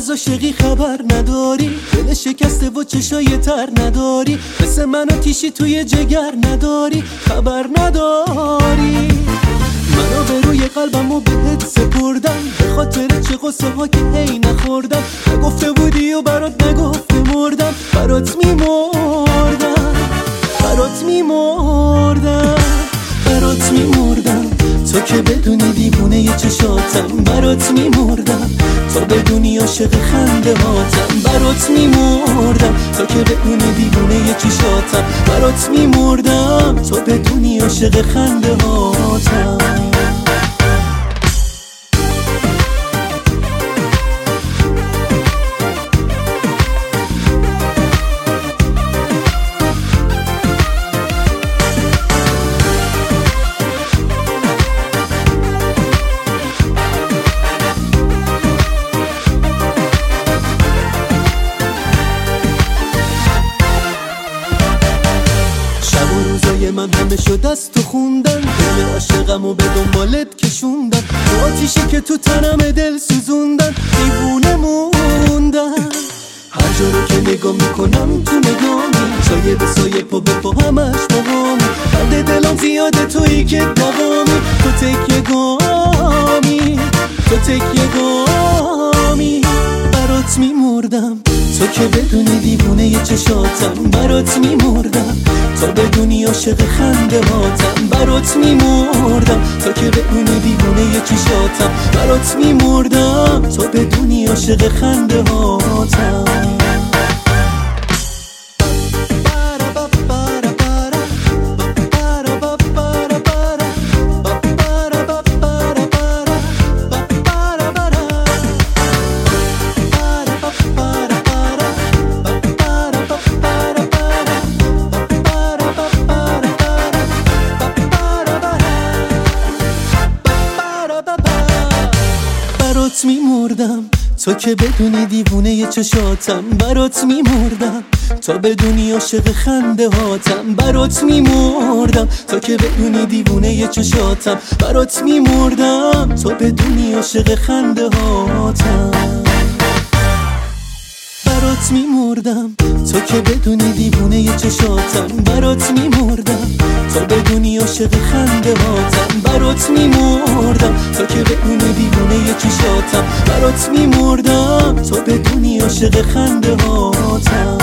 از عاشقی خبر نداری، دل شکسته و چشای تر نداری، مثل من آتیشی توی جگر نداری، خبر نداری. منو به روی قلبم و بهت سپردم، به خاطر چه قصه ها که هی نخوردم. نگفته بودی و برات نگفته مردم، برات میمردم، برات میمردم، برات میمردم. تو که بدونی دیوونه ی چشاتم، برات میمردم. تو بدونی عاشق خنده هاتم، برات میمردم. تو که بدونی دیوونه ی چشاتم، برات میمردم. تو بدونی عاشق خنده هاتم. من همه شد از تو خوندن، دل عاشقم و به دنبالت کشوندن، تو آتیشی که تو تنم دل سوزوندن، دیوونه موندن. هر جا رو که نگاه میکنم تو نگامی، سایه به سایه پا به پا همش مقامی، درد دلم زیاده تویی که دوامی، تو تکیه گامی، تو تکیه گامی. برات میمردم. تو که بدونی دیوونه ی چشاتم، برات میمردم. تو بدونی عاشق خنده هاتم، برات میمردم. تو که بدونی دیوونه ی چشاتم، برات میمردم. تو بدونی عاشق خنده هاتم. برات میمردم. تو که بدونی دیوونه ی چشاتم، برات میمردم. تو بدونی عاشق خنده هاتم، برات میمردم. تو که بدونی دیوونه ی چشاتم، برات میمردم. تو بدونی عاشق خنده هاتم، برات میمردم. تو که بدونی دیوونه ی چشاتم، برات میمردم. تو بدونی عاشق خنده هاتم، برات میمردم. تو که بدونی دیوونه ی چشاتم، برات میمردم. تو بدونی عاشق خنده هاتم.